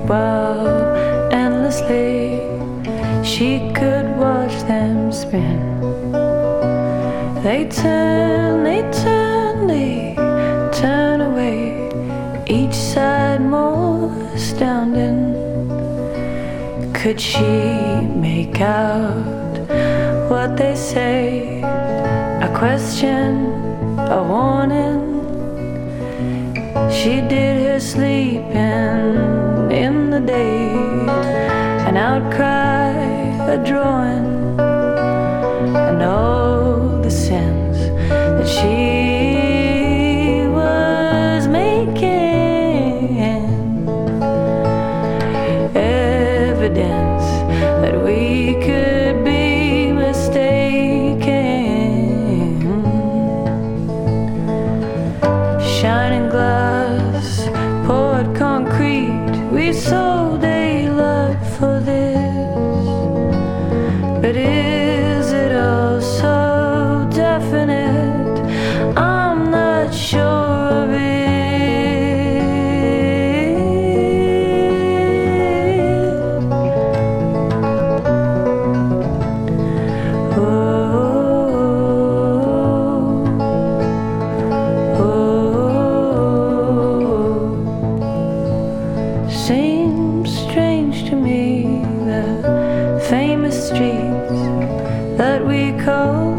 while endlessly she could watch them spin. They turn away, each side more astounding. Could she make out what they say? A question, a warning. She did her sleeping in the day, an outcry, a drawing, and all the sins that she was making. Evidence that we could be mistaken. Shining glass, poured concrete, we sold a lot for this. But is it all so definite? I'm not sure of it. Seems strange to me, the famous streets that we call